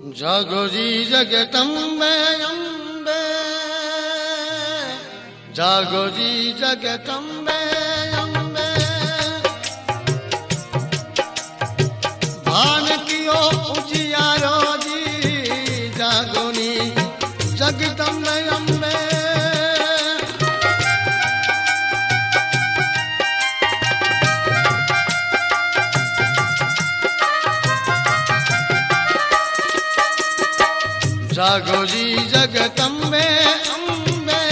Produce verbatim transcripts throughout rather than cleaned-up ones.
जागो जी जगदम्बे अम्बे, जागो जी जगदम्बे अम्बे, भान कियो उजियारो जी, जागो नी जगदम्बे अम्बे। जागो जी जगदम्बे अम्बे,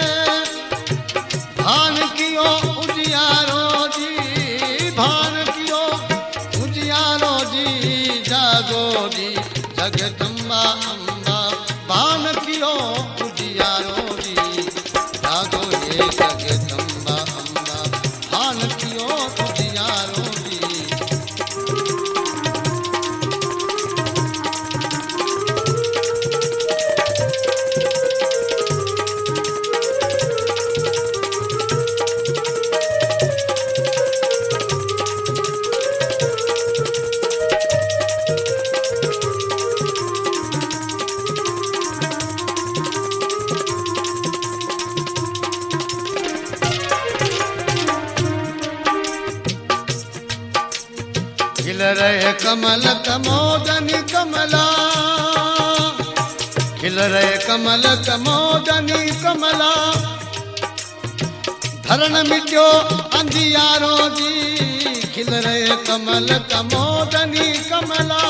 भान कियो उजियारो जी, भान कियो उजियारो जी, जागो जी जगदम्बा अम्बा, भान कियो उजियारो जी, जागो ये जगदम्बा अम्बा, भान कियो उजियारो जी। खिल रहे कमल कमोदनी कमला, खिल रहे कमल कमोदनी कमला, धरण मिट्यो अंधियारो जी, खिल रहे कमल कमोदनी कमला।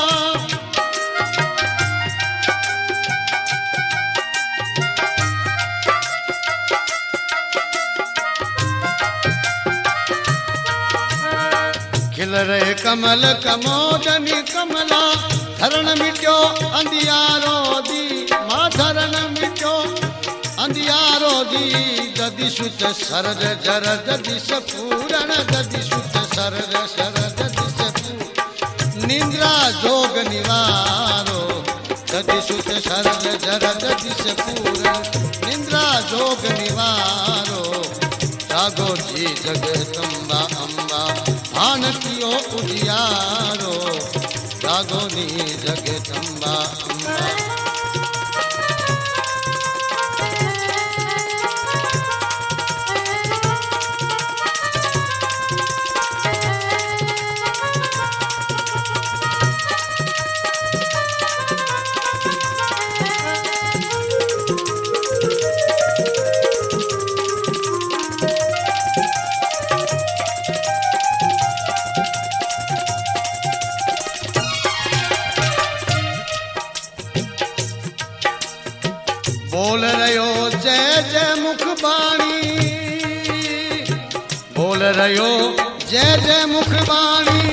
खिल रहे कमल कमोदनी कमला, धरण मिट्यो अंधियारो जी, मां धरण मिट्यो अंधियारो जी, ददिशुत सरद जर ददिश पूरण, ददिशुत सरद शर ददिश पूरण, निंद्रा जोग निवारो, ददिशुत सरद जर ददिश पूरण, निंद्रा जोग निवारो, जागो जी जगदम्बा अम्बा, भान कियो उजियारो, जागो नी जगदम्बा अम्बा। बोल रयो जय जय मुख बाणी, बोल रयो जय जय मुख बाणी,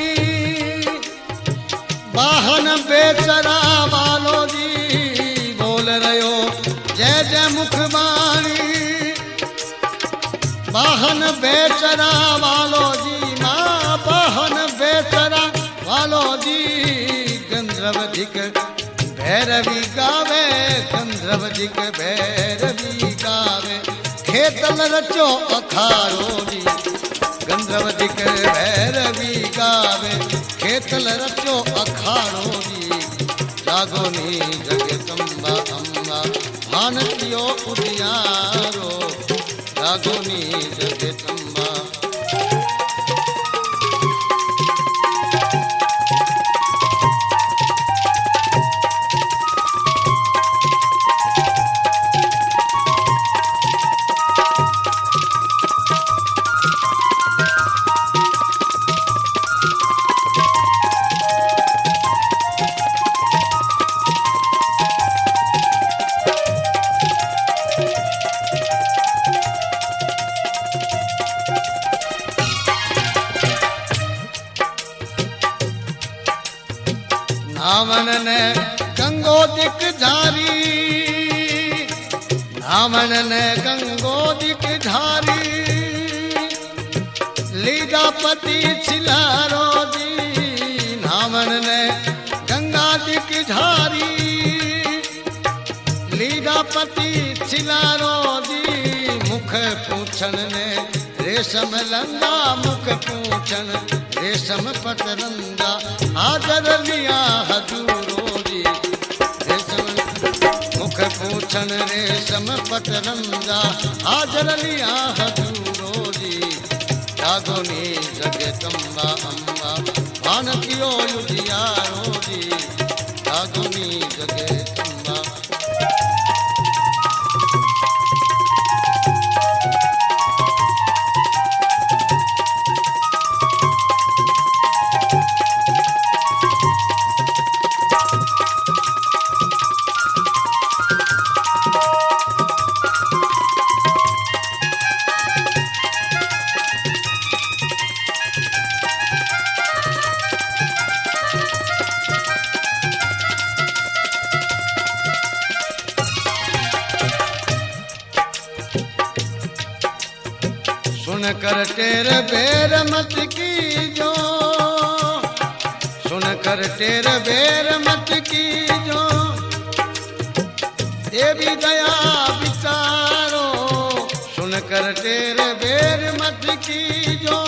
वाहन बेचरा वालो जी, बोल रयो जय जय मुख बाणी, वाहन बेचरा वालो जी, मां वाहन बेचरा वालो जी, गंधर्वधिक भैरवी गावे, गंधर्वधिक भैरवी गावे, खेतल रचो अखारो जी, गंधर्वधिक भैरवी गावे, खेतल रचो अखारो जी, जागो नी जगदम्बा अम्बा, भान कियो उजियारो, जागो नी जगदम्बा। नामन ने गंगो दिक झारी, नामन ने गंगो दिक झारी, लीलापति छिलारो जी, नामन ने गंगा दिक झारी, लीलापति छिलारो जी, मुख पूछन ने रेशम लंगा, मुख पूछन रेशम पटरंगा, हाजर लिया हजूरो जी, मुख पूछन रेशम पट रंजा हाजर लिया हजूरो जी जागोनी जगदम्बा अम्बा भान कियो युधियारो जी जागोनी जगदम्बा। सुन कर टेर बेर मत की जो सुन कर टेर बेर मत की जो देवी दया विचारो सुन कर टेर बेर मत की जो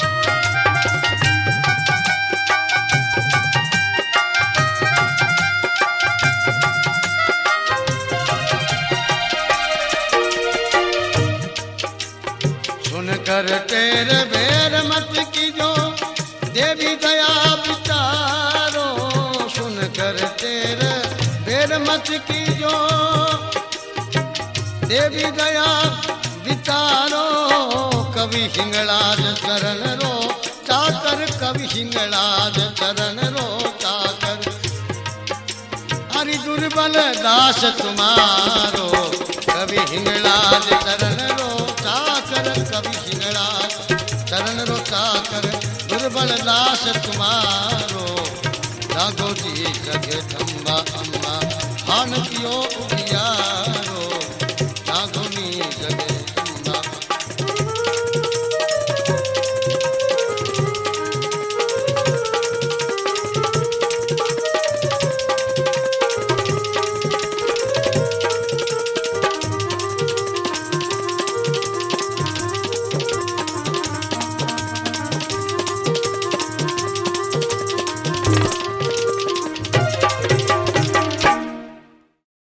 कर टेर बेर मत कीजो देवी दया विचारो सुन कर टेर बेर मत कीजो देवी दया विचारो कवि हिंगलाज चरण रो चाकर कवि हिंगलाज चरण रो चाकर हरि दुर्बल दास तुम्हारो कवि हिंगलाज चरण रो चाकर कवि हिंगलाज चरण रो चाकर दुर्बल दास तुम्हारो जागो जी जगदम्बा अम्मा भान कियो उजिया